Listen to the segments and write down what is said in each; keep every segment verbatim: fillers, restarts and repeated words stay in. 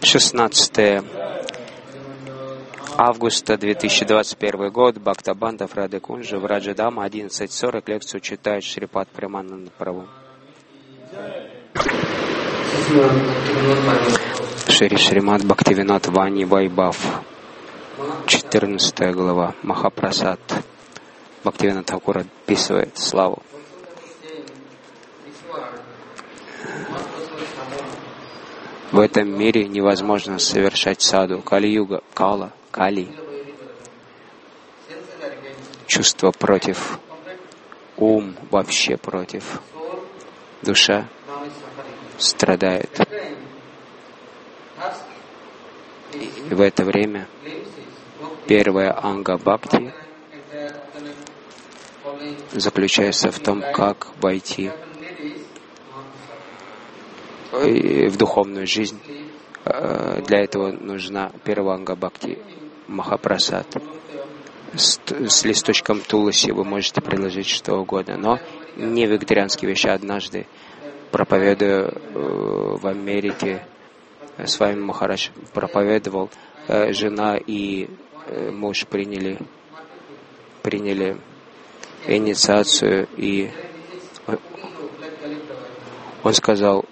шестнадцатое августа две тысячи двадцать первый год. Бхактабандха Рады Кунджа в Раджадама, одиннадцать сорок. Лекцию читает Шрипад Премананда Прабху. Шри Шримад Бхактивинод Вани Вайбхав. четырнадцатая глава. Махапрасад. Бхактивинод Тхакур описывает славу. В этом мире невозможно совершать саду. Кали-юга, кала, кали. Чувство против. Ум вообще против. Душа страдает. И в это время первая анга бхакти заключается в том, как войти в духовную жизнь. Для этого нужна первая анга бхакти, махапрасад. С, с листочком туласи вы можете предложить что угодно, но не вегетарианские вещи. Однажды, проповедуя в Америке, с вами Махарадж проповедовал, жена и муж приняли, приняли инициацию, и он сказал,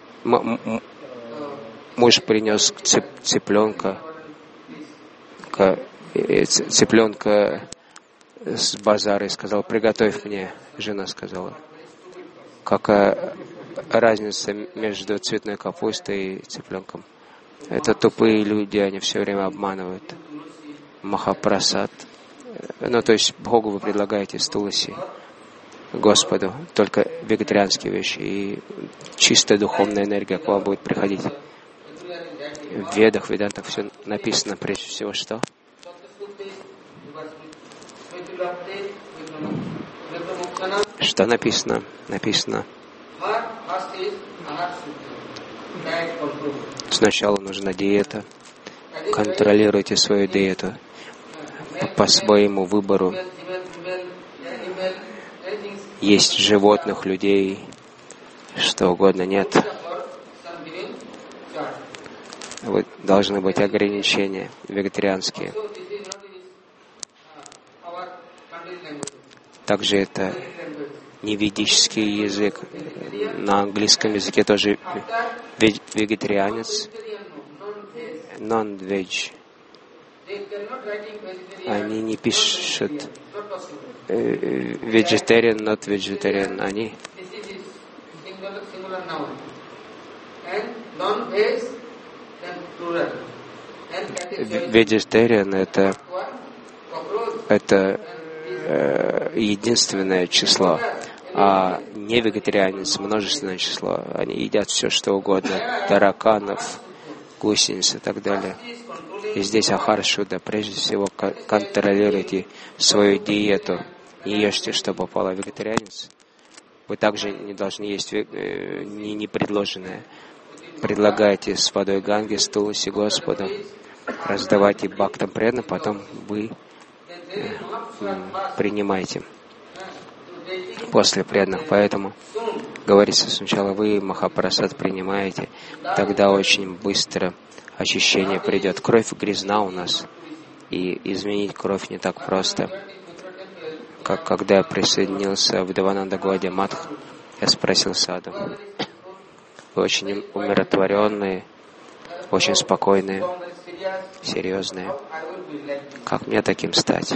муж принес цыпленка, цыпленка с базара и сказал, приготовь мне. Жена сказала, какая разница между цветной капустой и цыпленком? Это тупые люди, они все время обманывают. Махапрасад. Ну, то есть Богу вы предлагаете с туласи, Господу только вегетарианские вещи, и чистая духовная энергия к вам будет приходить. В Ведах, Ведантах все написано прежде всего, что? Что написано? Написано. Сначала нужна диета. Контролируйте свою диету по своему выбору. Есть животных, людей, что угодно, нет. Вот должны быть ограничения вегетарианские. Также это не ведический язык. На английском языке тоже вегетарианец, non-veg. Они не пишут vegetarian, not vegetarian. Они vegetarian это это э, единственное число, а не вегетарианец множественное число. Они едят все что угодно, тараканов, гусениц и так далее. И здесь ахара шуда. Прежде всего контролируйте свою диету. Не ешьте, что попало. Вегетарианец. Вы также не должны есть э, не, не предложенное. Предлагайте с водой Ганги, с туласи Господу. Раздавайте бхактам преданным, потом вы э, принимаете после преданных. Поэтому говорится сначала вы Махапрасад принимаете, тогда очень быстро очищение придет. Кровь грязна у нас, и изменить кровь не так просто. Как когда я присоединился в Девананда Гаудия Матх, я спросил саду, вы очень умиротворенные, очень спокойные, серьезные. Как мне таким стать?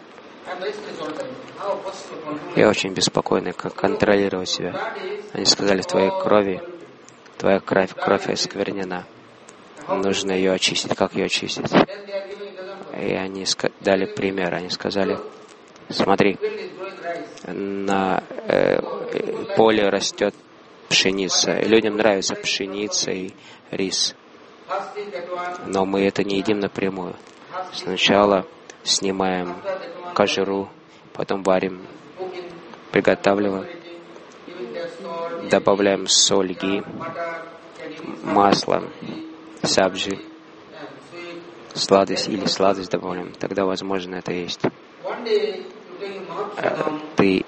Я очень беспокойный, как контролировать себя. Они сказали, в твоей крови, твоя кровь, кровь осквернена. Нужно ее очистить. Как ее очистить? И они дали пример. Они сказали, смотри, на э, поле растет пшеница. И людям нравится пшеница и рис. Но мы это не едим напрямую. Сначала снимаем кожуру, потом варим, приготавливаем, добавляем соль, ги, масло, сабджи, сладость или сладость добавляем, тогда возможно это есть. Ты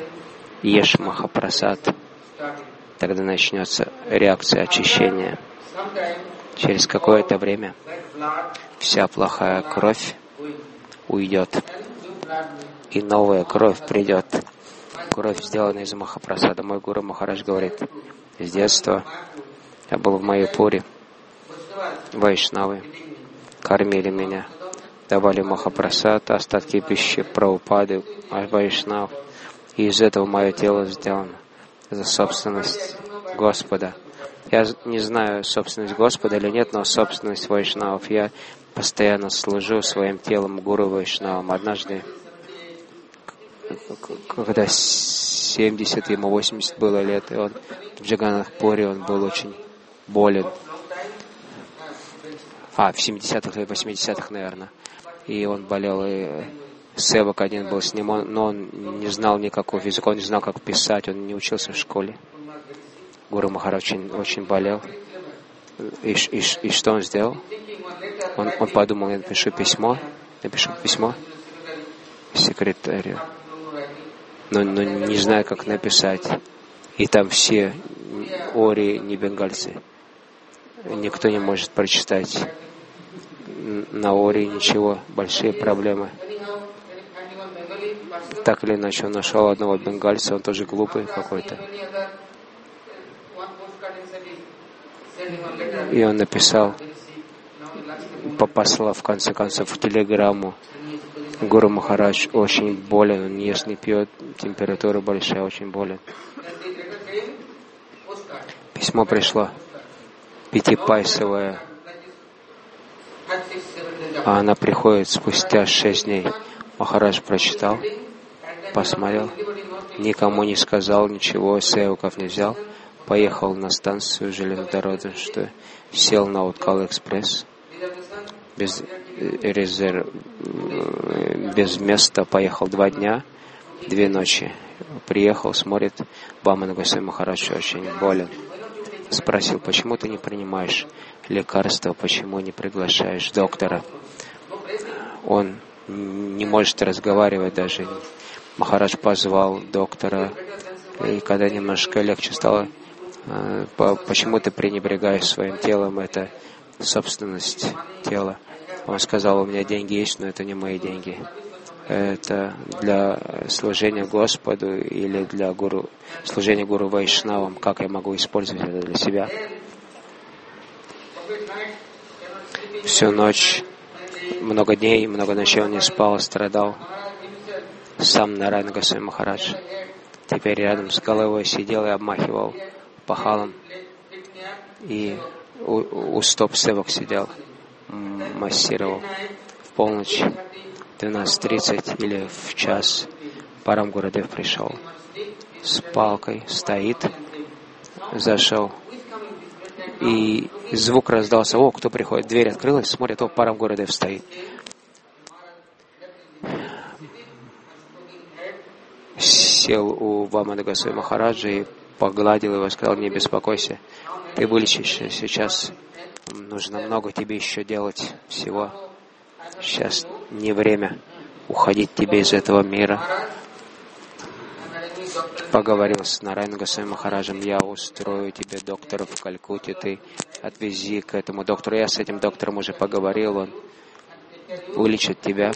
ешь махапрасад, тогда начнется реакция очищения. через какое-то время вся плохая кровь уйдет, и новая кровь придет. Кровь, сделанная из Махапрасада. Мой гуру Махарадж говорит, с детства я был в Майяпуре. Вайшнавы кормили меня, давали Махапрасад, остатки пищи Прабхупады, Вайшнав. И из этого мое тело сделано. Это собственность Господа. Я не знаю, собственность Господа или нет, но собственность Вайшнавов. Я постоянно служу своим телом гуру Вайшнавам. Однажды, когда семьдесят, ему восемьдесят было лет, и он в Джаганнатхпуре, он был очень болен. А, в семидесятых или восьмидесятых, наверное. И он болел, и севак один был с ним, он, но он не знал никакого языка, он не знал, как писать, он не учился в школе. Гуру Махарадж очень, очень болел. И, и, и что он сделал? Он, он подумал, я напишу письмо, напишу письмо секретарю, но, но не знаю, как написать. И там все ори, не бенгальцы. Никто не может прочитать на ори ничего, большие проблемы. Так или иначе, он нашел одного бенгальца, он тоже глупый какой-то. И он написал, послал в конце концов в телеграмму: Гуру Махарадж очень болен, он не ест, не пьет, температура большая, очень болен. Письмо пришло, пятипайсовое, а она приходит спустя шесть дней. Махарадж прочитал, посмотрел, никому не сказал ничего, севаков не взял, поехал на станцию железнодорожную, что сел на Уткал-экспресс, без резерв, без места, поехал два дня, две ночи. Приехал, смотрит, Вамана Госвами Махарадж очень болен. Спросил, почему ты не принимаешь лекарства, почему не приглашаешь доктора? Он не может разговаривать даже. Махарадж позвал доктора, и когда немножко легче стало, почему ты пренебрегаешь своим телом, это собственность тела. Он сказал, у меня деньги есть, но это не мои деньги. Это для служения Господу или для гуру, служения гуру Вайшнавам. Как я могу использовать это для себя? Всю ночь, много дней, много ночей он не спал, страдал. Сам Нарайана Госвами Махарадж теперь рядом с головой сидел и обмахивал пахалом. И у, у стоп севак сидел, массировал. В полночь, в двенадцать тридцать или в час, Парам Гурудев пришел с палкой, стоит, зашел. И звук раздался, о, кто приходит, дверь открылась, смотрит, о, Парам Гурудев стоит. Сел у Вамана Госвами Махараджа и погладил его, сказал, не беспокойся, ты вылечишься сейчас, нужно много тебе еще делать всего. Сейчас не время уходить тебе из этого мира. Поговорил с Нарайана Госвами Махараджем, я устрою тебе доктора в Калькутте, ты отвези к этому доктору. Я с этим доктором уже поговорил, он вылечит тебя.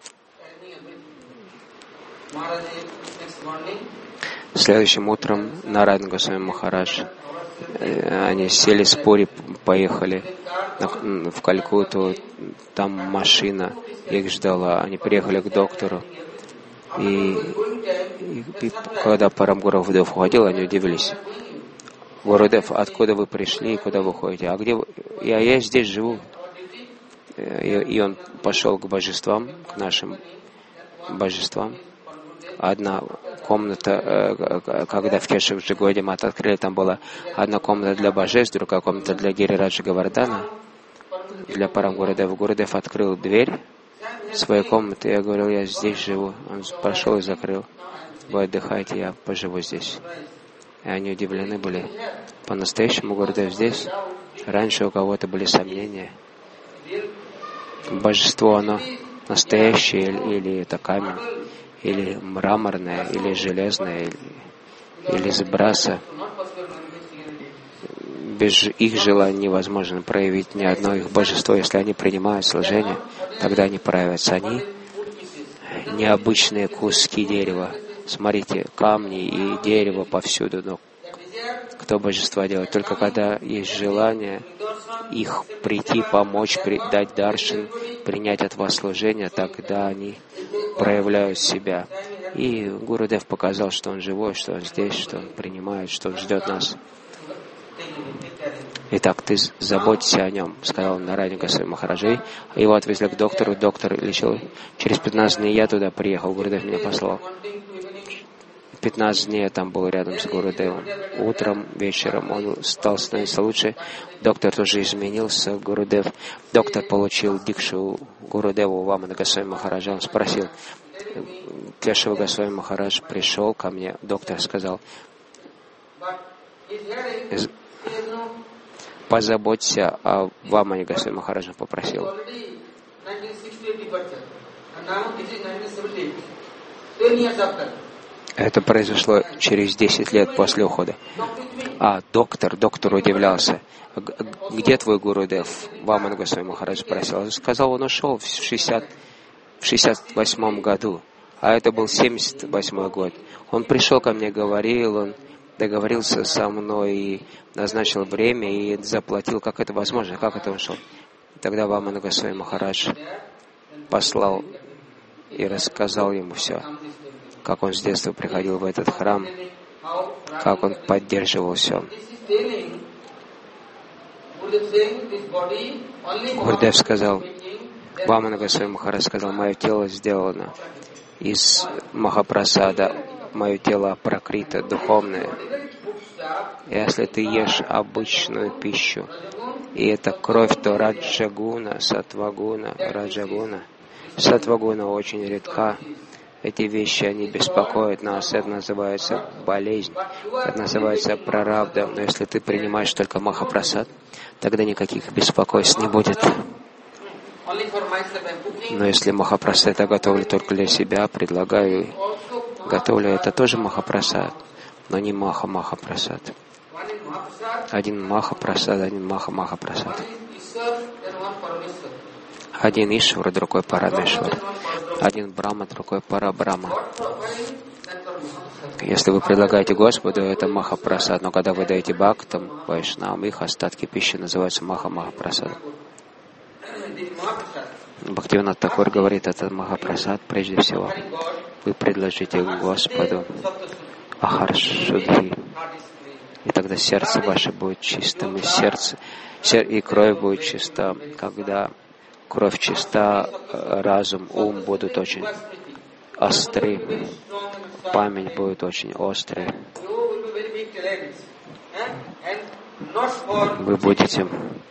Следующим утром Нарайана Госвами Махарадж, они сели с пури, поехали в Калькутту, там машина их ждала, они приехали к доктору, и, и, и когда Парам Гурудев уходил, они удивились. Гурудев, откуда вы пришли и куда вы ходите? А где вы? Я, я здесь живу. И, и он пошел к божествам, к нашим божествам. Одна комната, когда в Кешев-Джигоде мы открыли, там была одна комната для божеств, другая комната для Гирираджа Гавардана, для Парам Гурудева. Гурудев открыл дверь своей комнаты, я говорил, я здесь живу. Он пошел и закрыл. Вы отдыхайте, я поживу здесь. И они удивлены были. По-настоящему Гурудев здесь. Раньше у кого-то были сомнения. Божество, оно настоящее или это камень, или мраморное, или железное, или, или из браза. без их желания невозможно проявить ни одно их божество. Если они принимают служение, тогда они проявятся. Они необычные куски дерева. Смотрите, камни и дерево повсюду. Но кто божества делает? Только когда есть желание их прийти, помочь, при, дать даршан, принять от вас служение, тогда они проявляют себя. И Гурудев показал, что он живой, что он здесь, что он принимает, что он ждет нас. Итак, ты заботься о нем, сказал он Нараяне Госвами Махараджи. Его отвезли к доктору, доктор лечил. Через пятнадцать дней я туда приехал, Гурудев меня послал. пятнадцать дней я там был рядом с Гурудевом. Утром, вечером он стал становиться лучше. Доктор тоже изменился, Гурудев. Доктор получил дикшу Гурудеву Вамана Госвами Махараджа. Он спросил, Кешава Госвами Махарадж пришел ко мне. Доктор сказал, позаботься о Вамане Госвами Махараджа, попросил. Это произошло через десять лет после ухода. А доктор, доктор удивлялся. Где твой Гурудев? Вамана Госвами Махарадж спросил. Он сказал, он ушел в шестьдесят восьмом году. А это был семьдесят восьмой год. Он пришел ко мне, говорил, он договорился со мной и назначил время и заплатил. Как это возможно? Как это он шел? Тогда Вамана Госвами Махарадж послал и рассказал ему все. Как он с детства приходил в этот храм, как он поддерживал все. Гурудев сказал, Вамана Госвами Махарадж сказал, мое тело сделано из Махапрасада, мое тело прокрыто, духовное. Если ты ешь обычную пищу, и это кровь, то раджагуна, сатвагуна, раджагуна. Сатвагуна очень редка. Эти вещи, они беспокоят нас. Это называется болезнь. Это называется прарабдха. Но если ты принимаешь только Махапрасад, тогда никаких беспокойств не будет. Но если Махапрасад я готовлю только для себя, предлагаю, готовлю, это тоже Махапрасад, но не Маха-Махапрасад. Один Махапрасад, один Маха-Махапрасад. Один Ишвара, другой Парамешвар. Один Брахма, другой Парабрахма. Если вы предлагаете Господу, это Махапрасад, но когда вы даете бхактам, вайшнавам, их остатки пищи называются Маха-Махапрасад. Бхактивинод Такур говорит, это Махапрасад прежде всего. Вы предложите Господу Ахар Шудхи, и тогда сердце ваше будет чистым, и сердце, и кровь будет чиста. Когда кровь чиста, разум, ум будут очень остры, память будет очень острая. Вы будете...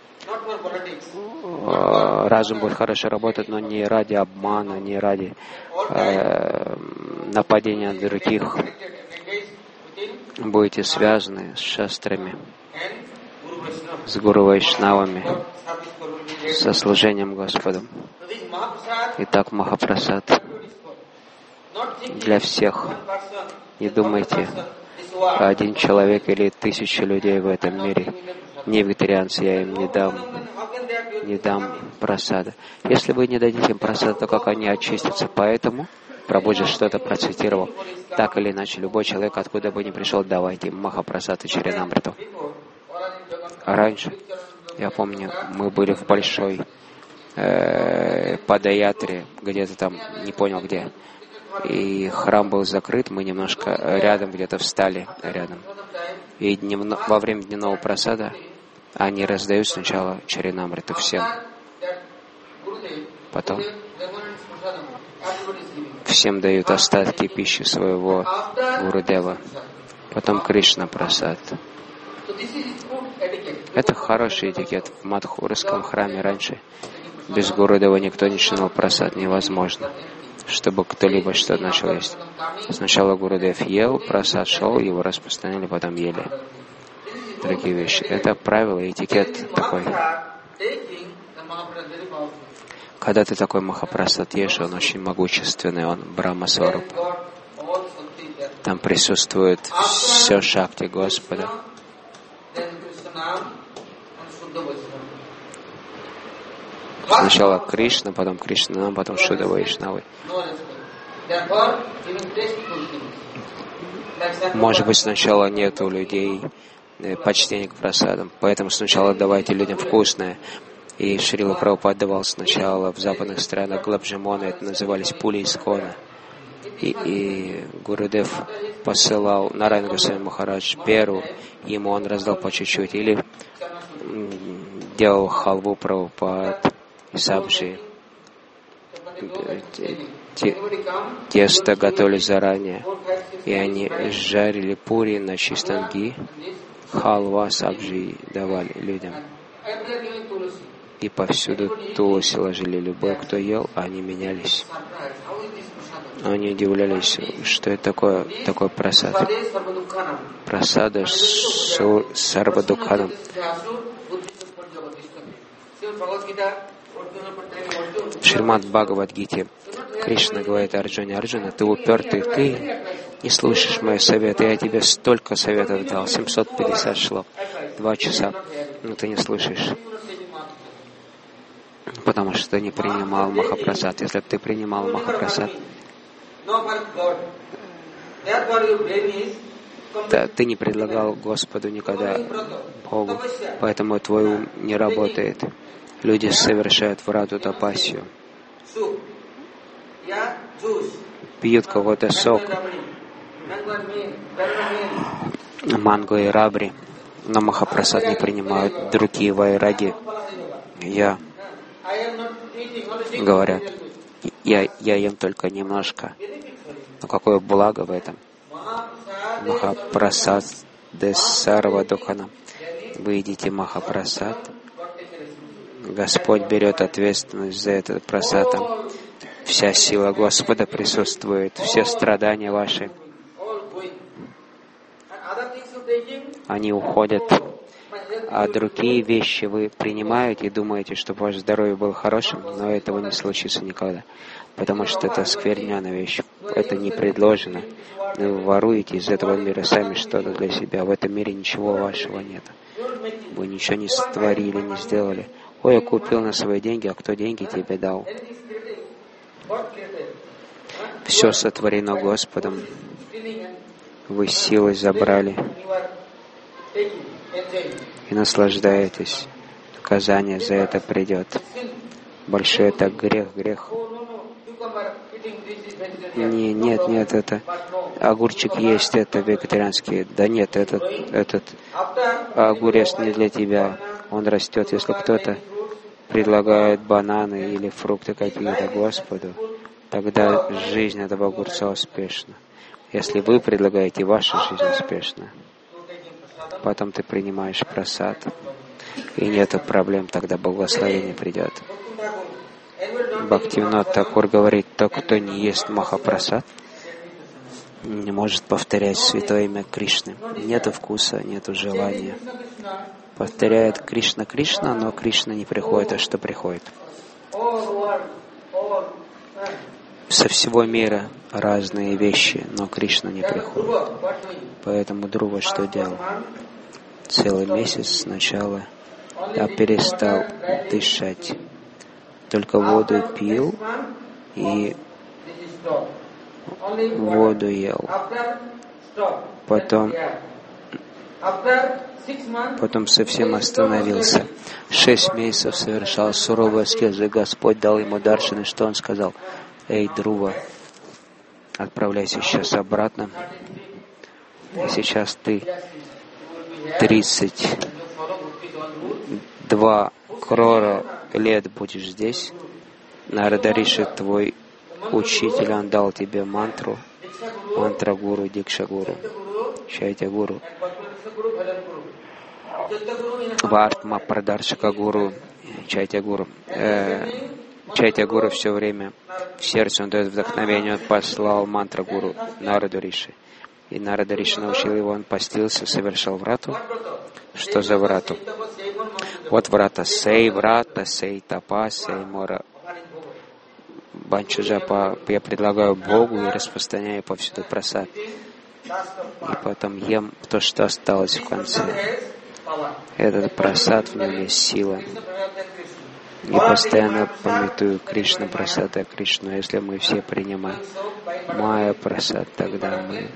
Разум будет хорошо работать, но не ради обмана, не ради э, нападения на других. Будете связаны с шастрами, с Гуру Вайшнавами, со служением Господу. Итак, Махапрасад для всех. Не думайте, один человек или тысячи людей в этом мире. Не вегетарианцы, я им не дам, не дам прасада. Если вы не дадите им прасада, то как они очистятся? Поэтому Прабхуджи что-то процитировал. Так или иначе, любой человек, откуда бы ни пришел, давайте им Махапрасад и Чаринамриту. А раньше, я помню, мы были в большой э, Падаятре, где-то там, не понял где, и храм был закрыт, мы немножко рядом где-то встали рядом. И дневно, во время дневного прасада они раздают сначала Чаринамриту всем. Потом всем дают остатки пищи своего Гурудева. Потом Кришна Прасад. Это хороший этикет. В Мадхурском храме раньше без Гурудева никто не начинал прасад. Невозможно, чтобы кто-либо что-то начал есть. Сначала Гурудев ел, прасад шел, его распространили, потом ели. Другие вещи. Это правило, этикет такой. Когда ты такой Махапрасад ешь, он очень могущественный, он Брахма-сварупа. Там присутствует все шакти Господа. Сначала Кришна, потом Кришна, потом Шуда Вайшнавы. Может быть, сначала нет у людей почтения к прасадам, поэтому сначала давайте людям вкусное. И Шрила Прабхупада давал сначала в западных странах глабжамоны, это назывались пули искона. И, и Гурудев посылал Нарайана Госвами Махарадж Перу, ему он раздал по чуть-чуть, или делал халву Прабхупад и сабжи. Тесто готовили заранее, и они жарили пури на чистом ги, халва, сабжи давали людям. И повсюду тулуси ложили. Любой, кто ел, они менялись. Они удивлялись, что это такое, такой прасад. Прасада с сарвадукханом. В Шримад Бхагавад-гите Кришна говорит Арджуне: Арджуна, ты упертый, ты не слушаешь мои советы, я тебе столько советов дал, семьсот пятьдесят шлок, два часа, но ты не слушаешь. Потому что ты не принимал Махапрасад. Если бы ты принимал Махапрасад, да, ты не предлагал Господу никогда Богу, поэтому твой ум не работает. Люди совершают врату тапасию, пьют какой-то сок, манго и рабри, но Махапрасад не принимают. Другие вайраги, я говорят, я, я ем только немножко. Но какое благо в этом? Махапрасад десарва духана. Вы едите Махапрасад, Господь берет ответственность за этот прасад. Вся сила Господа присутствует, все страдания ваши, они уходят. А другие вещи вы принимаете и думаете, чтобы ваше здоровье было хорошим, но этого не случится никогда, потому что это скверняная вещь, это не предложено. Вы воруете из этого мира сами что-то для себя, в этом мире ничего вашего нет. Вы ничего не сотворили, не сделали. Ой, я купил на свои деньги, а кто деньги тебе дал? Все сотворено Господом. Вы силой забрали и наслаждаетесь. Наказание за это придет. Большой это грех, грех. Не, нет, нет, это огурчик есть, это вегетарианский. Да нет, этот, этот огурец не для тебя. Он растет, если кто-то предлагает бананы или фрукты какие-то Господу, тогда жизнь этого огурца успешна. Если вы предлагаете, ваша жизнь успешна. Потом ты принимаешь прасад, и нет проблем, тогда благословение придет. Бхактивинод Такур говорит, тот, кто не ест Махапрасад, не может повторять святое имя Кришны. Нету вкуса, нету желания. Повторяет Кришна, Кришна, но Кришна не приходит, а что приходит? Со всего мира разные вещи, но Кришна не приходит. Поэтому Друва что делал? Целый месяц сначала я перестал дышать. Только воду пил и воду ел. Потом, потом совсем остановился. Шесть месяцев совершал суровую аскезу, и Господь дал ему даршаны, что он сказал: «Эй, Друва, отправляйся сейчас обратно. И сейчас ты тридцать два крора лет будешь здесь. Нарада Риши, твой учитель, он дал тебе мантру, мантра гуру, дикша гуру, чайтя гуру, вартма прадаршика гуру, чайтя гуру». Э, чайтя гуру все время в сердце, он дает вдохновение, он послал мантра гуру Нараду Риши. И Нарада Риши научил его, он постился, совершал врату. Что за врату? Вот врата. Сей врата, сей тапа, сей мора. Банчуджапа я предлагаю Богу и распространяю повсюду прасад. И потом ем то, что осталось в конце. Этот прасад, в нем есть сила. И постоянно пометую Кришна Прасада, Кришну. Если мы все принимаем Майя Прасад, тогда мы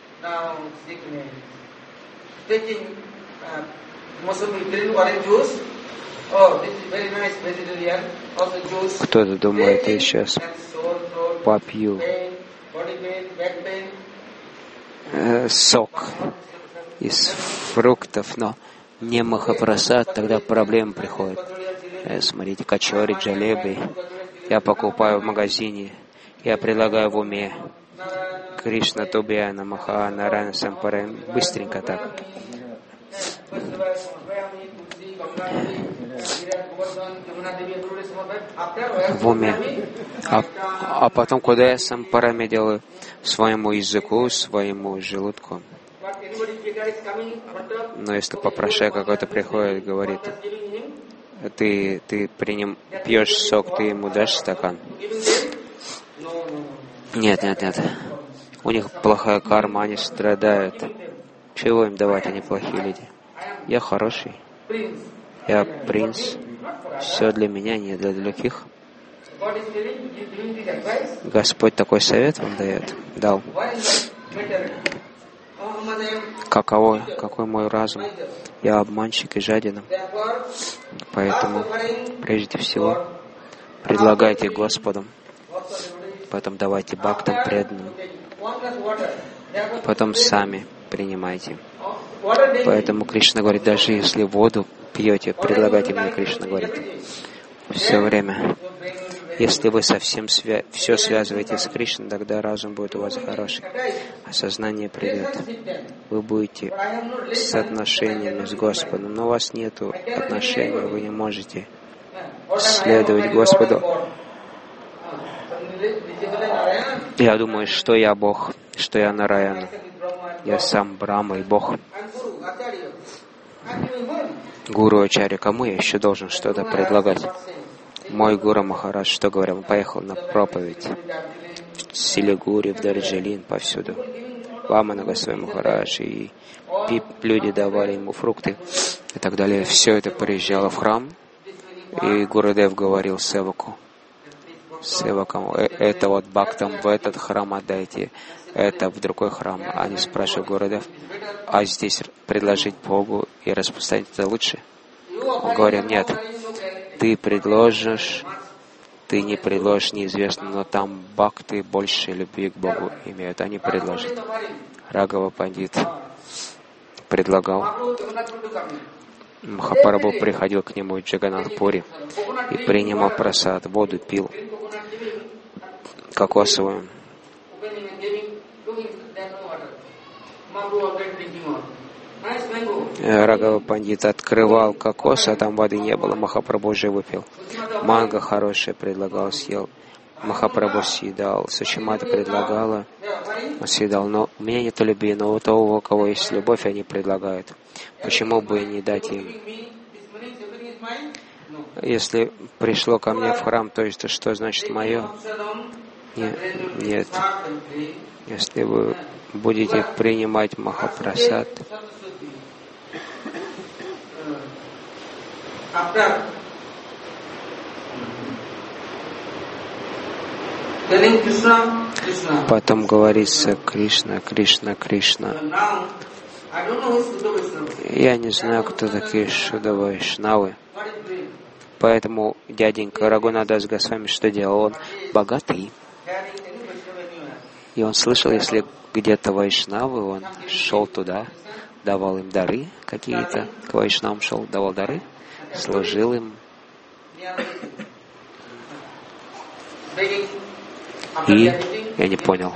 кто-то думает, я сейчас попью э, сок из фруктов, но не Махапрасад, тогда проблемы приходят. Э, смотрите, качори, джалеби. Я покупаю в магазине, я предлагаю в уме Кришна Тубьяна Маха Нарайана Сампарай. Быстренько так. В уме. А, а потом, куда я сампарами делаю? Своему языку, своему желудку. Но если попрошай какой-то приходит, говорит, ты, ты приним, пьешь сок, ты ему дашь стакан? Нет, нет, нет. У них плохая карма, они страдают. Чего им давать, они плохие люди? Я хороший. Я принц. Все для меня, не для других. Господь такой совет вам дает, дал. Каково, какой мой разум? Я обманщик и жаден. Поэтому, прежде всего, предлагайте Господу. Потом давайте бхактам преданным. Потом сами принимайте. Поэтому Кришна говорит, даже если воду пьете, предлагайте мне, Кришна говорит, все время. Если вы совсем свя- все связываете с Кришной, тогда разум будет у вас хороший, а сознание придет. Вы будете с отношениями с Господом, но у вас нет отношений, вы не можете следовать Господу. Я думаю, что я Бог, что я Нараяна. Я сам Брахма и Бог. Гуру Ачарья, кому я еще должен что-то предлагать? Мой Гуру Махарадж, что говорил, он поехал на проповедь в Силигури, в Дарджилин, повсюду. Вамана Госвами Махарадж, и люди давали ему фрукты и так далее. Все это приезжало в храм, и Гурудев говорил севаку, севакам, это вот бхактам в этот храм отдайте, это в другой храм. Они спрашивают Гурудев, а здесь предложить Богу и распространить это лучше? Он говорит, нет. Ты предложишь, ты не предложишь, неизвестно, но там бхакты больше любви к Богу имеют. Они предложат. Рагава Пандит предлагал. Махапрабху приходил к нему в Джаганнатхпури и принимал прасад, воду пил, кокосовую. Рагава Пандит открывал кокос, а там воды не было. Махапрабху уже выпил. Манго хорошее предлагал, съел. Махапрабху съедал. Сучимата предлагала, он съедал. Но у меня нет любви, но у того, у кого есть любовь, они предлагают. Почему бы не дать им? Если пришло ко мне в храм, то есть что значит мое? Нет. Нет. Если вы будете принимать Махапрасад, потом говорится Кришна, Кришна, Кришна. Я не знаю, кто такие Шудда Вайшнавы. Поэтому дяденька Рагунадас Госвами что делал? Он богатый. И он слышал, если где-то Вайшнавы, он шел туда, давал им дары какие-то, к Вайшнавам шел, давал дары, служил им. И я не понял.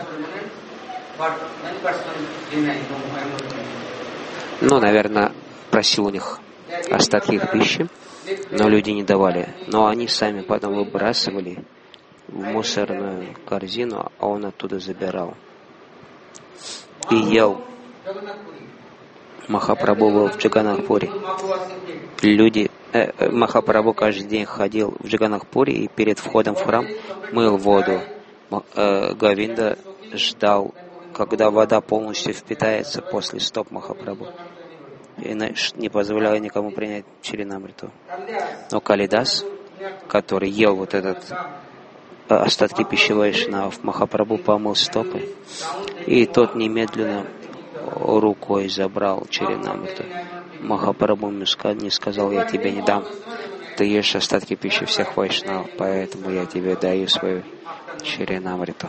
Ну, наверное, просил у них остатки их пищи, но люди не давали. Но они сами потом выбрасывали в мусорную корзину, а он оттуда забирал. И ел. Махапрабху был в Джаганнатхпуре. Люди, э, Махапрабху каждый день ходил в Джаганнатхпуре и перед входом в храм мыл воду. Э, Говинда ждал, когда вода полностью впитается после стоп Махапрабху. И не позволяя никому принять Чаринамриту. Но Калидас который ел вот этот остатки пищи Вайшнав, Махапрабху помыл стопы, и тот немедленно рукой забрал Чаринамриту. Махапрабху не сказал: я тебе не дам, ты ешь остатки пищи всех Вайшнав, поэтому я тебе даю свою Чаринамриту.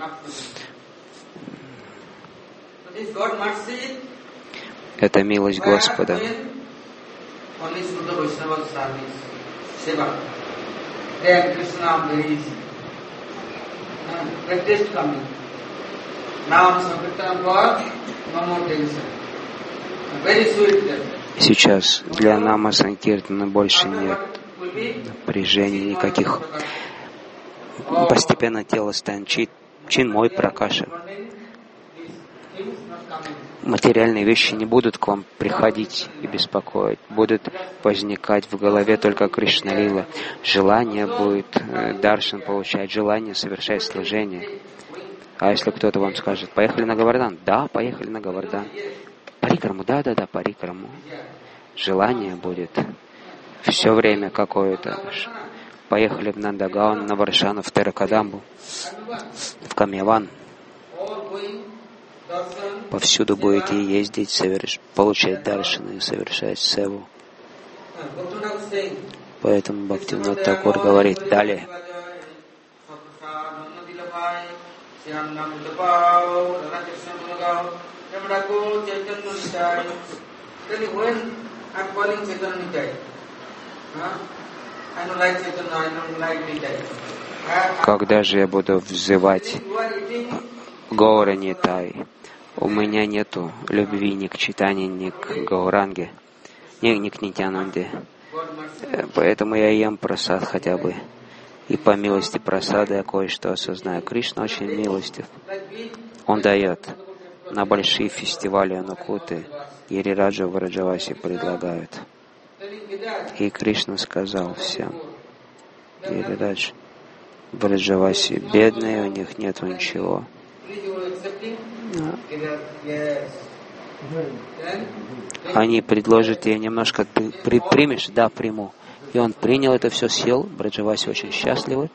Это милость Господа. Сейчас для Нама Санкиртана больше нет напряжения никаких. Постепенно тело станет чинмой пракаша. Материальные вещи не будут к вам приходить и беспокоить, будут возникать в голове только Кришна-лила. Желание будет даршан получать, желание совершать служение. А если кто-то вам скажет: поехали на Говардан? Да, поехали на Говардан. Парикраму? Да, да, да, парикраму. Желание будет все время какое-то. Поехали в Нандагаон, на Варшану, в Теракадамбу, в Камьяван. Повсюду будете ездить, соверш... получать даршаны и совершать севу. Поэтому Бхактивинода Такур говорит далее. Когда же я буду взывать Гаура Нитай? У меня нету любви ни к Чайтанье, ни к Гауранге, ни, ни к Нитьянанде. Поэтому я ем прасад хотя бы. И по милости прасада я кое-что осознаю. Кришна очень милостив. Он дает. На большие фестивали Анукуты Гирираджа в Раджавасе предлагают. И Кришна сказал всем: Гирирадж в Раджавасе бедные, у них нет ничего. Они предложат тебе немножко, ты при, примешь? Да, приму. И он принял это все, сел. Браджаваси очень счастливы.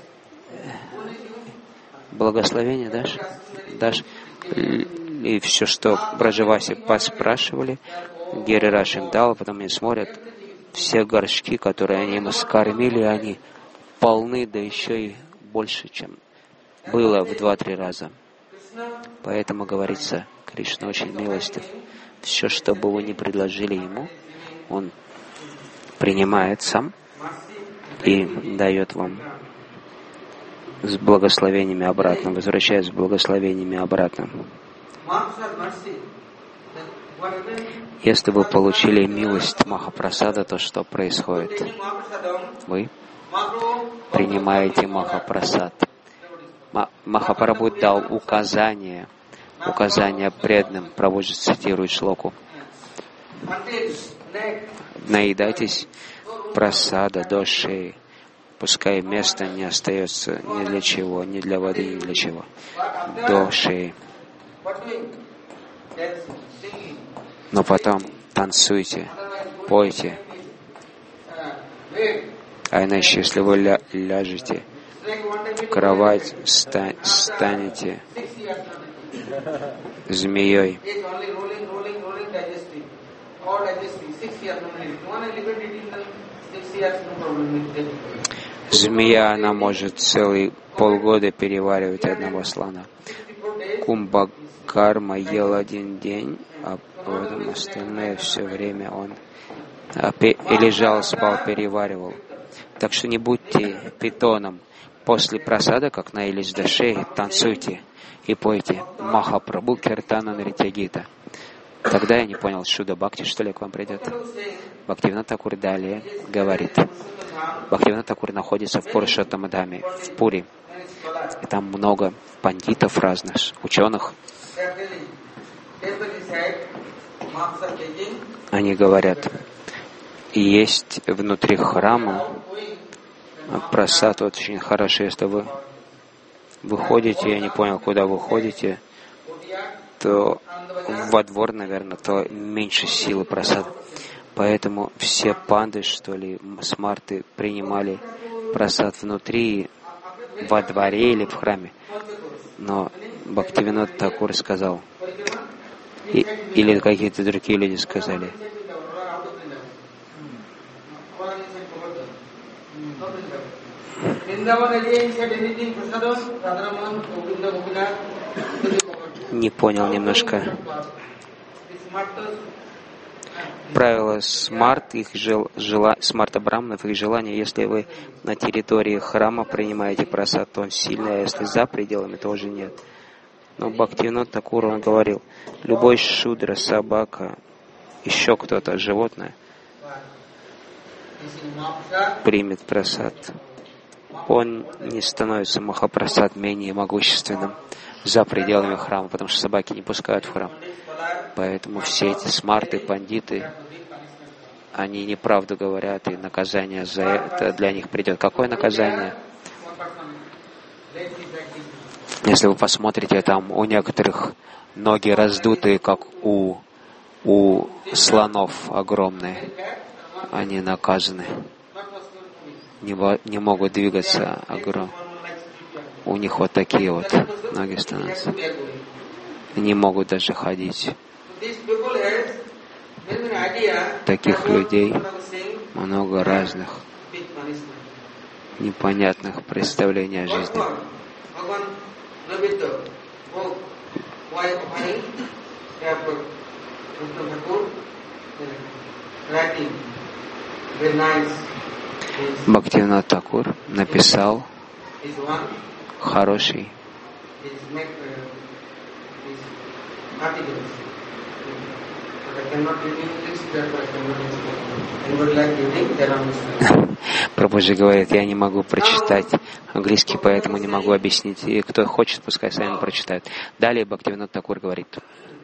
Благословение дашь? Дашь? И все, что Браджаваси поспрашивали, Гирирадж им дал, потом они смотрят, все горшки, которые они ему скормили, они полны, да еще и больше, чем было в два-три раза. Поэтому говорится, Кришна очень милостив. Все, что бы вы ни предложили ему, он принимает сам и дает вам с благословениями обратно, возвращает с благословениями обратно. Если вы получили милость Махапрасада, то что происходит? Вы принимаете Махапрасад. Махапрабху дал указание, указание преданным, Прабхуджи цитирует шлоку. Наедайтесь прасада до шеи, пускай места не остается ни для чего, ни для воды, ни для чего, до шеи. Но потом танцуйте, пойте. А иначе, если вы ля- ляжете в кровать, ста- станете змеей. Змея, она может целые полгода переваривать одного слона. Кумбакарма ел один день, а потом остальное все время он и лежал, спал, переваривал. Так что не будьте питоном. После прасада, как наелись до шеи, танцуйте и пойте Махапрабху Киртана Нритья-гита. Тогда я не понял, Шуда Бхакти, что ли, к вам придет. Бхактивинода Такур далее говорит. Бхактивинода Такур находится в Пурушоттама-дхаме, в Пури. И там много пандитов разных, ученых. Они говорят, есть внутри храма прасад очень хороший, если вы выходите, я не понял, куда вы ходите, то во двор, наверное, то меньше силы прасад. Поэтому все панды, что ли, смарты принимали прасад внутри, во дворе или в храме. Но Бхактивинод Такур сказал, и, или какие-то другие люди сказали, не понял немножко. Правило смарт, их жел, жела, смарта браманов, их желание, если вы на территории храма принимаете прасад, то он сильный, а если за пределами, то уже нет. Но Бхактивинод Такур, он говорил, любой шудра, собака, еще кто-то, животное, примет прасад. Он не становится махапрасад менее могущественным за пределами храма, потому что собаки не пускают в храм. Поэтому все эти смарты, пандиты, они неправду говорят, и наказание за это для них придет. Какое наказание? Если вы посмотрите, там у некоторых ноги раздутые, как у, у слонов огромные. Они наказаны. Не, не могут двигаться огромные. У них вот такие вот ноги становятся. Не могут даже ходить. Таких людей много разных непонятных представлений о жизни. Бхактивинод Такур написал хороший Прабхуджи говорит, я не могу прочитать английский, поэтому не могу объяснить. И кто хочет, пускай сами прочитают. Далее Бхактивинод Такур говорит,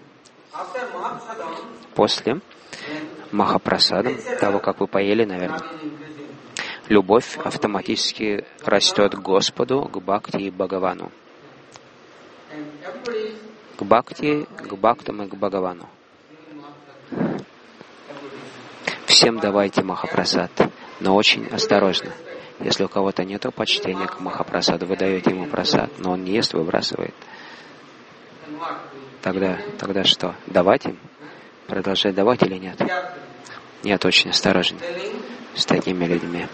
после Махапрасада, того, как вы поели, наверное, любовь автоматически растет к Господу, к Бхакти и Бхагавану. К Бхакти, к Бхактам и к Бхагавану. Всем давайте Махапрасад, но очень осторожно. Если у кого-то нет почтения к Махапрасаду, вы даете ему прасад, но он не ест, выбрасывает. Тогда, тогда что? Давать им? Продолжать давать или нет? Нет, очень осторожно с такими людьми.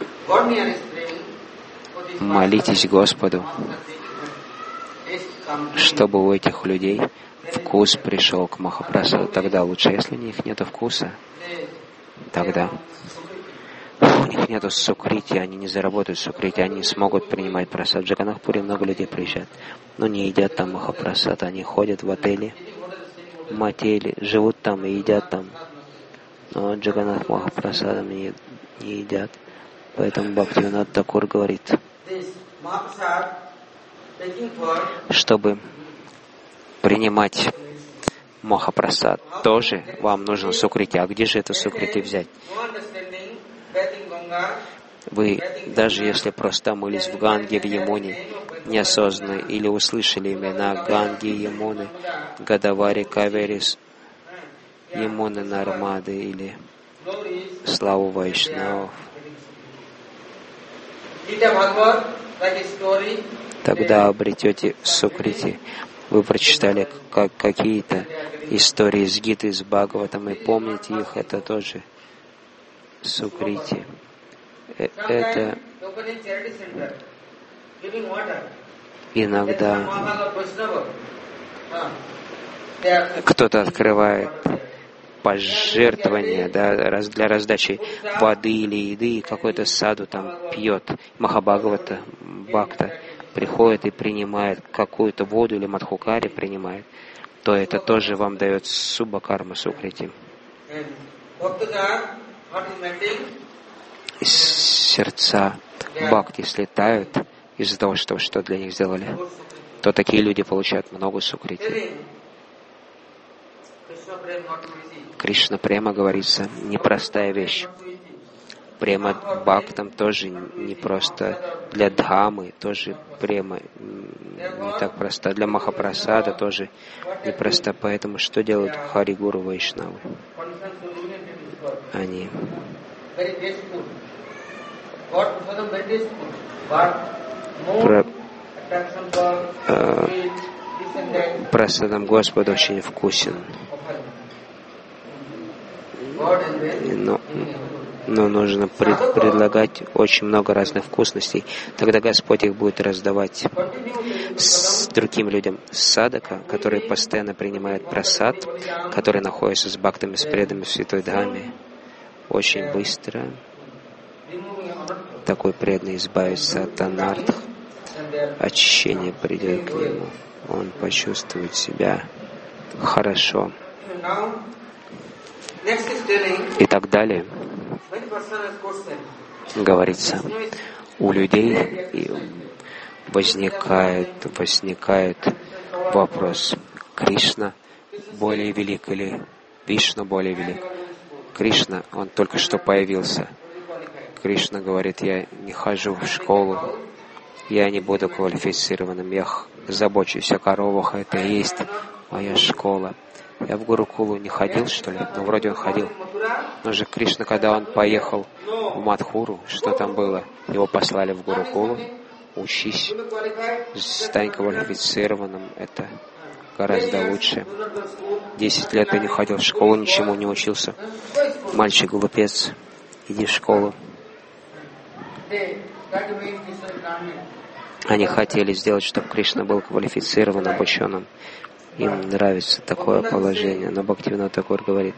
Молитесь Господу, чтобы у этих людей вкус пришел к Махапрасаду. Тогда лучше, если у них нет вкуса, тогда у них нет сукрити, они не заработают сукрити, они смогут принимать прасад. В Джаганнатхпуре много людей приезжают, но не едят там Махапрасад. Они ходят в отели, мотели, живут там и едят там, но Джаганнат Махапрасадом не, не едят. Поэтому Бхактивинод Такур говорит, чтобы принимать Махапрасад, тоже вам нужно сукрити. А где же это сукрити взять? Вы, даже если просто мылись в Ганге, в Ямуне, неосознанно, или услышали имена Ганги, Ямуны, Гадавари, Каверис, Ямуны, Нармады, или славу Вайшнавов, тогда обретете сукрити. Вы прочитали как какие-то истории из Гиты, из Бхагаватам, и помните их, это тоже сукрити. Это иногда кто-то открывает пожертвования, да, для раздачи воды или еды, и какой-то саду там пьет. Махабхагавата, Бхакта приходит и принимает какую-то воду или мадхукари принимает, то это тоже вам дает суббакарма сукрити. Из сердца бхакти слетают из-за того, что, что для них сделали, то такие люди получают много сукрити. Кришна према, говорится, непростая вещь. Према бхактам тоже не просто, для дхамы тоже према не так проста, для Махапрасада тоже не проста. Поэтому что делают Хари-гуру Вайшнавы? Они Про, э, просадам Господа очень вкусен. Но, но нужно пред, предлагать очень много разных вкусностей. Тогда Господь их будет раздавать с другим людям. Садака, который постоянно принимает прасад, который находится с бхактами, с преданными в Святой Дхаме, очень быстро такой преданный избавится от анартх, очищение придет к нему, он почувствует себя хорошо. И так далее. Говорится, у людей возникает, возникает вопрос: Кришна более велик или Вишну более велик? Кришна, он только что появился. Кришна говорит: я не хожу в школу, я не буду квалифицированным, я забочусь о коровах, это и есть моя школа. Я в Гурукулу не ходил, что ли? Ну, вроде он ходил. Но же Кришна, когда он поехал в Мадхуру, что там было? Его послали в Гурукулу. Учись, стань квалифицированным, это гораздо лучше. Десять лет ты не ходил в школу, ничему не учился. Мальчик-глупец, иди в школу. Они хотели сделать, чтобы Кришна был квалифицированным, обученным. Им нравится такое положение. Но Бхактивинода Тхакур говорит: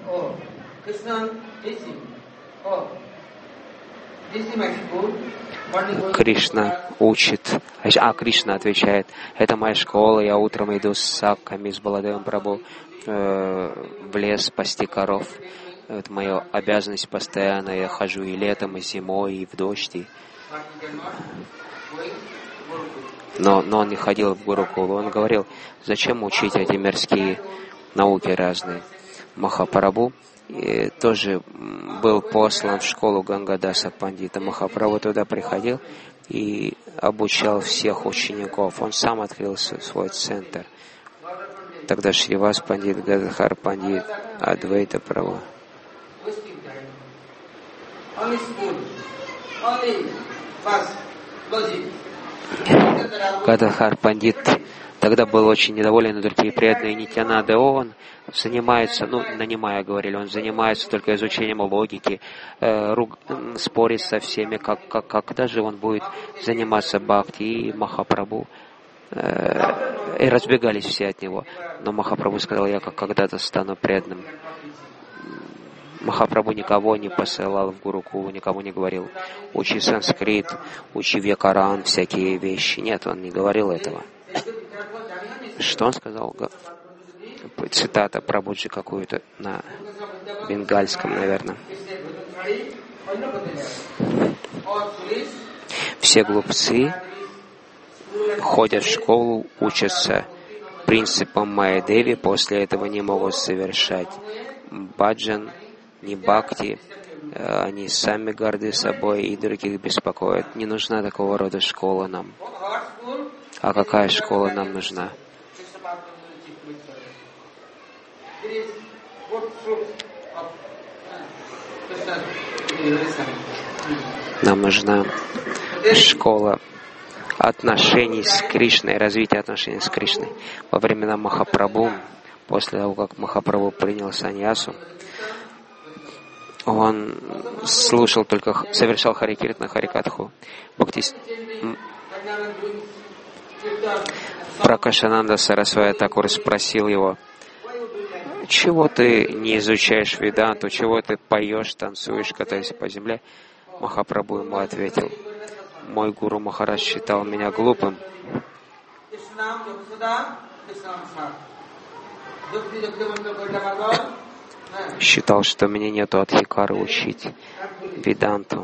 Кришна учит, а Кришна отвечает: это моя школа, я утром иду с Сакхами, с Баладевом Прабху э, в лес пасти коров. Это моя обязанность постоянно, я хожу и летом, и зимой, и в дождь. И... Но, но он не ходил в Гурукулу. Он говорил: зачем учить эти мирские науки разные? Махапрабху и тоже был послан в школу Гангадаса Пандита. Махапрабху туда приходил и обучал всех учеников. Он сам открыл свой центр. Тогда Шривас Пандит, Гададхар Пандит, Адвайта Прабху. Гададхар Пандит тогда был очень недоволен, но другие преданные Нитьянанда, он занимается, ну, нанимая, говорили, он занимается только изучением логики, э, руг, спорит со всеми, как, как, когда же он будет заниматься бхакти, и Махапрабху, э, и разбегались все от него. Но Махапрабху сказал: я как когда-то стану преданным. Махапрабху никого не посылал в Гурукулу, никому не говорил: учи санскрит, учи Вьякаран, всякие вещи. Нет, он не говорил этого. Что он сказал? Цитата Прабхуджи какую-то на бенгальском, наверное. Все глупцы ходят в школу, учатся принципам Майя-деви, после этого не могут совершать баджан, ни бхакти, они сами горды собой и других беспокоят. Не нужна такого рода школа нам. А какая школа нам нужна? Нам нужна школа отношений с Кришной, развития отношений с Кришной. Во времена Махапрабху, после того, как Махапрабху принял саньясу, он слушал только, совершал Хари Киртана, Хари Катху. Бхакти Пракашананда Сарасвати Такур спросил его: чего ты не изучаешь Веданту, чего ты поешь, танцуешь, катаешься по земле? Махапрабху ему ответил: мой гуру Махарадж считал меня глупым. Считал, что мне нету адхикары учить Веданту.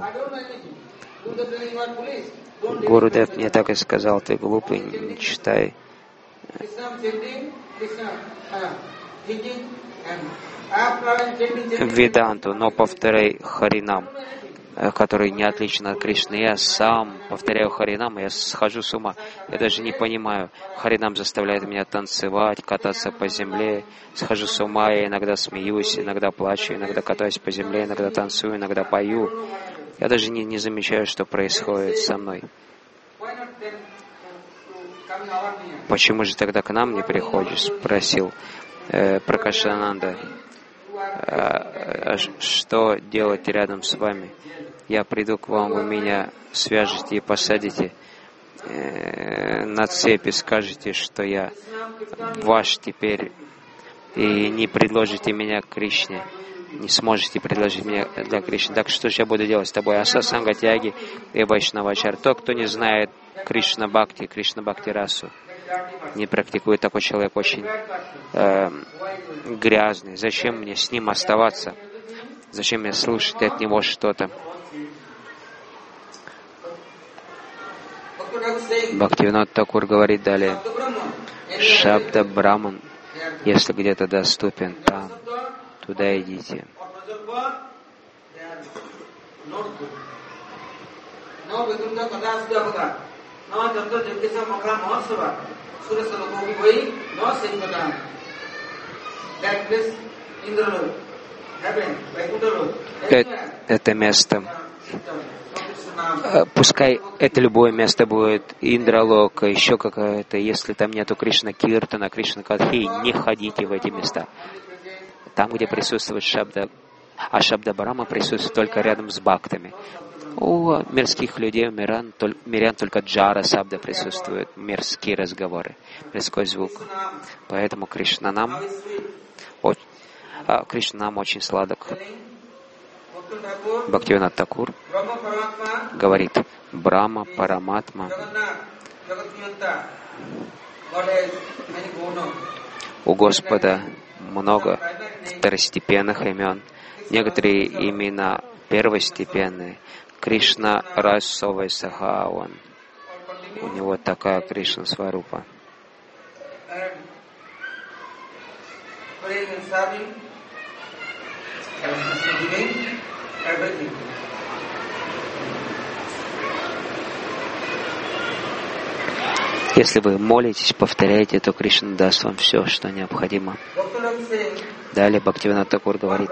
Гурудев мне так и сказал: ты глупый, не читай Веданту, но повторяй Харинам, который не отличен от Кришны. Я сам повторяю Харинам, и я схожу с ума. Я даже не понимаю. Харинам заставляет меня танцевать, кататься по земле. Схожу с ума, я иногда смеюсь, иногда плачу, иногда катаюсь по земле, иногда танцую, иногда пою. Я даже не, не замечаю, что происходит со мной. Почему же тогда к нам не приходишь? Спросил э, Пракашананда. А, а что делать рядом с вами? Я приду к вам, вы меня свяжете и посадите э, на цепи, скажете, что я ваш теперь, и не предложите меня к Кришне. Не сможете предложить меня для Кришны. Так что же я буду делать с тобой? Аса Санга Тяги и Вайшнавачар. Тот, кто не знает Кришна Бхакти, Кришна Бхакти Расу, не практикует, такой человек очень э, грязный. Зачем мне с ним оставаться? Зачем мне слушать от него что-то? Бхактивинод Такур говорит далее. Шабда Браман, если где-то доступен, там, туда идите. Это место, пускай это любое место будет Индралока, еще какое-то, если там нету Кришна Киртана, Кришна Катхи, не ходите в эти места. Там, где присутствует Шабда, а Шабда Брама присутствует только рядом с бхактами. У мирских людей, у мирян, мирян только джара Шабда присутствует, мирские разговоры, мирской звук. Поэтому Кришна нам, а, Кришна нам очень сладок. Бхактивинод Такур говорит, Брахма, Параматма, у Господа много второстепенных имен, некоторые имена первостепенные. Кришна Расовой Сахаон. У него такая Кришна Сварупа. Если вы молитесь, повторяете, то Кришна даст вам все, что необходимо. Далее Бхактивинод Такур говорит,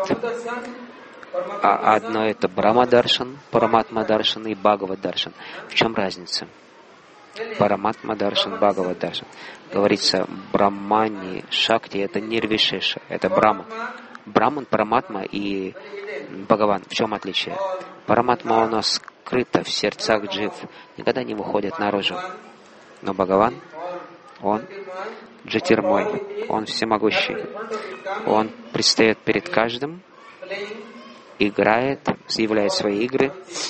а одно это Брахма-даршан, Параматма-даршан и Бхагават-даршан. В чем разница? Параматма-даршан, Бхагават-даршан. Говорится, Брахмани, Шакти — это Нирвишеша, это Брахма. Браман, Параматма и Бхагаван. В чем отличие? Параматма у нас скрыта в сердцах джив, никогда не выходит наружу. Но Бхагаван, Он Джатирмой, Он всемогущий. Он предстает перед каждым, играет, заявляет свои игры,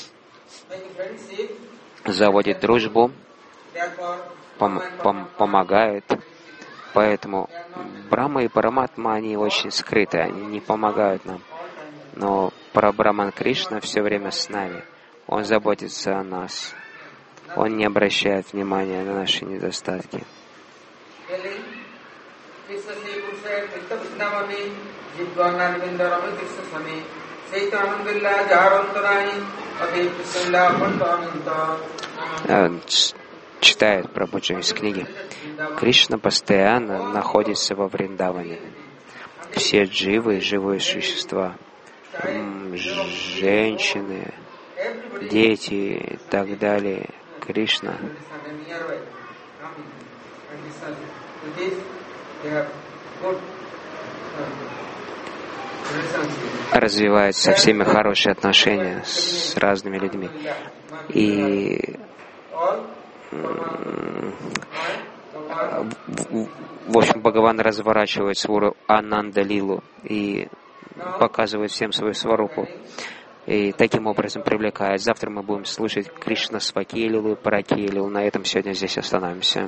заводит дружбу, пом пом помогает. Поэтому Брахма и Параматма, они очень скрыты, они не помогают нам. Но Парабраман Кришна все время с нами. Он заботится о нас. Он не обращает внимания на наши недостатки. Читает Прабхуджи из книги. Кришна постоянно находится во Вриндаване. Все дживы, живые существа, женщины, дети и так далее. Кришна развивает со всеми хорошие отношения с разными людьми. И в общем, Бхагаван разворачивает свою Ананда-лилу и показывает всем свою сварупу. И таким образом привлекает. Завтра мы будем слушать Кришна Сваки-лилу и Параки-лилу. На этом сегодня здесь остановимся.